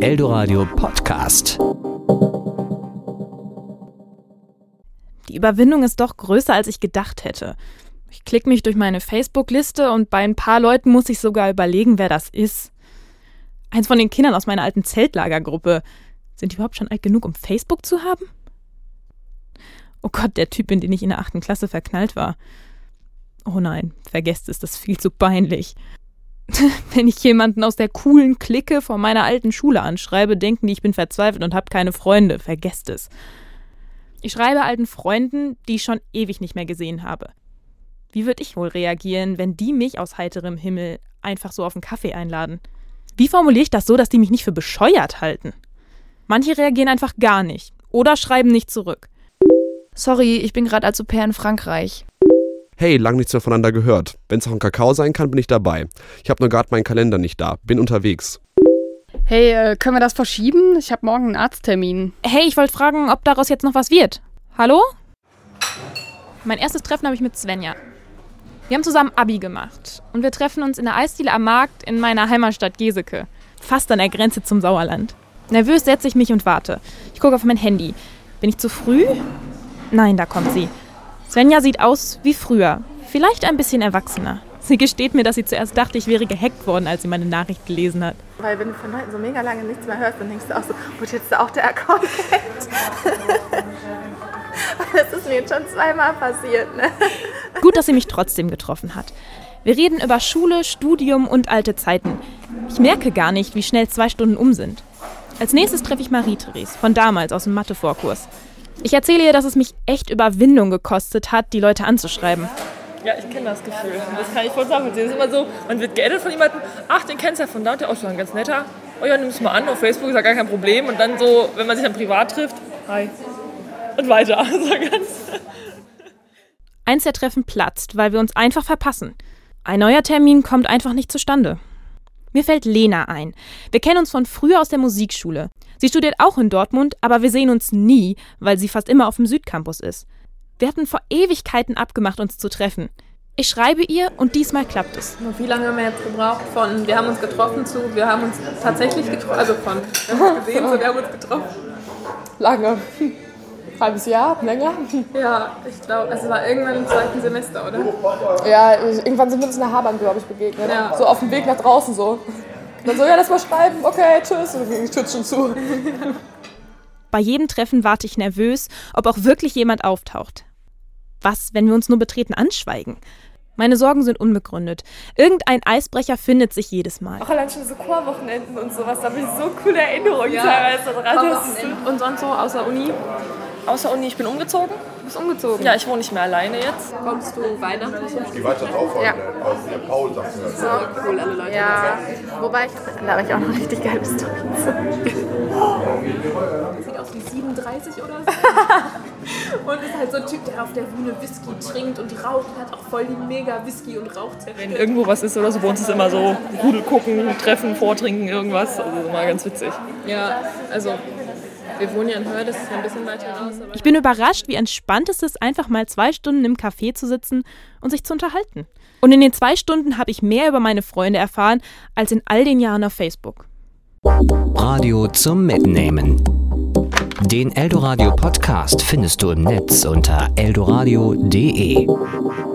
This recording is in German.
Eldoradio Podcast. Die Überwindung ist doch größer, als ich gedacht hätte. Ich klicke mich durch meine Facebook-Liste und bei ein paar Leuten muss ich sogar überlegen, wer das ist. Eins von den Kindern aus meiner alten Zeltlagergruppe. Sind die überhaupt schon alt genug, um Facebook zu haben? Oh Gott, der Typ, in den ich in der 8. Klasse verknallt war. Oh nein, vergesst es, das ist viel zu peinlich. Wenn ich jemanden aus der coolen Clique von meiner alten Schule anschreibe, denken die, ich bin verzweifelt und habe keine Freunde. Vergesst es. Ich schreibe alten Freunden, die ich schon ewig nicht mehr gesehen habe. Wie würde ich wohl reagieren, wenn die mich aus heiterem Himmel einfach so auf einen Kaffee einladen? Wie formuliere ich das so, dass die mich nicht für bescheuert halten? Manche reagieren einfach gar nicht oder schreiben nicht zurück. Sorry, ich bin gerade als Au-pair in Frankreich. Hey, lang nichts mehr voneinander gehört. Wenn es auch ein Kakao sein kann, bin ich dabei. Ich habe nur gerade meinen Kalender nicht da. Bin unterwegs. Hey, können wir das verschieben? Ich habe morgen einen Arzttermin. Hey, ich wollte fragen, ob daraus jetzt noch was wird. Hallo? Mein erstes Treffen habe ich mit Svenja. Wir haben zusammen Abi gemacht und wir treffen uns in der Eisdiele am Markt in meiner Heimatstadt Geseke. Fast an der Grenze zum Sauerland. Nervös setze ich mich und warte. Ich gucke auf mein Handy. Bin ich zu früh? Nein, da kommt sie. Svenja sieht aus wie früher. Vielleicht ein bisschen erwachsener. Sie gesteht mir, dass sie zuerst dachte, ich wäre gehackt worden, als sie meine Nachricht gelesen hat. Weil wenn du von Leuten so mega lange nichts mehr hörst, dann denkst du auch so, wird jetzt auch der Account gehackt? Das ist mir jetzt schon 2-mal passiert, ne? Gut, dass sie mich trotzdem getroffen hat. Wir reden über Schule, Studium und alte Zeiten. Ich merke gar nicht, wie schnell 2 Stunden um sind. Als nächstes treffe ich Marie-Therese, von damals aus dem Mathe-Vorkurs. Ich erzähle ihr, dass es mich echt Überwindung gekostet hat, die Leute anzuschreiben. Ja, ich kenne das Gefühl. Das kann ich voll sagen. Es ist immer so, man wird geaddet von jemandem, ach, den kennst du ja von da, der ist auch schon ein ganz netter. Oh ja, nimm es mal an, auf Facebook ist ja gar kein Problem. Und dann so, wenn man sich dann privat trifft, hi. Und weiter. Also ganz. Eins der Treffen platzt, weil wir uns einfach verpassen. Ein neuer Termin kommt einfach nicht zustande. Mir fällt Lena ein. Wir kennen uns von früher aus der Musikschule. Sie studiert auch in Dortmund, aber wir sehen uns nie, weil sie fast immer auf dem Südcampus ist. Wir hatten vor Ewigkeiten abgemacht, uns zu treffen. Ich schreibe ihr und diesmal klappt es. Wie lange haben wir jetzt gebraucht von wir haben uns getroffen zu wir haben uns tatsächlich getroffen, also von wir haben uns gesehen zu wir haben uns getroffen? Lange. Halbes Jahr, länger? Ja, ich glaube, es war irgendwann im 2. Semester, oder? Ja, irgendwann sind wir uns in der Haarbahn, glaube ich, begegnet. Ja. So auf dem Weg nach draußen so. Dann so, ja, lass mal schreiben, okay, tschüss. Und dann ging die Tür schon zu. Bei jedem Treffen warte ich nervös, ob auch wirklich jemand auftaucht. Was, wenn wir uns nur betreten anschweigen? Meine Sorgen sind unbegründet. Irgendein Eisbrecher findet sich jedes Mal. Auch allein schon so Chorwochenenden und sowas, da habe ich so coole Erinnerungen teilweise dran. Und sonst so außer Uni? Außer Uni, ich bin umgezogen. Du bist umgezogen? Ja, ich wohne nicht mehr alleine jetzt. Kommst du Weihnachten? Ich gehe weiter drauf, Ja. aus der Paul sagt mir das. So cool, alle Leute. Ja, wobei da habe ich auch noch richtig geile Storys. Sieht aus wie 37 oder so. Und ist halt so ein Typ, der auf der Bühne Whisky trinkt und raucht. Hat auch voll die mega Whisky- und Rauchzelle. Wenn irgendwo was ist oder so, bei uns ist immer so Rudel gucken, treffen, vortrinken, irgendwas. Also immer ganz witzig. Ja, also wir wohnen ja in Hörde, das ist ja ein bisschen weiter raus. Aber Ich bin überrascht, wie entspannt es ist, einfach mal 2 Stunden im Café zu sitzen und sich zu unterhalten. Und in den 2 Stunden habe ich mehr über meine Freunde erfahren, als in all den Jahren auf Facebook. Radio zum Mitnehmen. Den Eldoradio Podcast findest du im Netz unter eldoradio.de.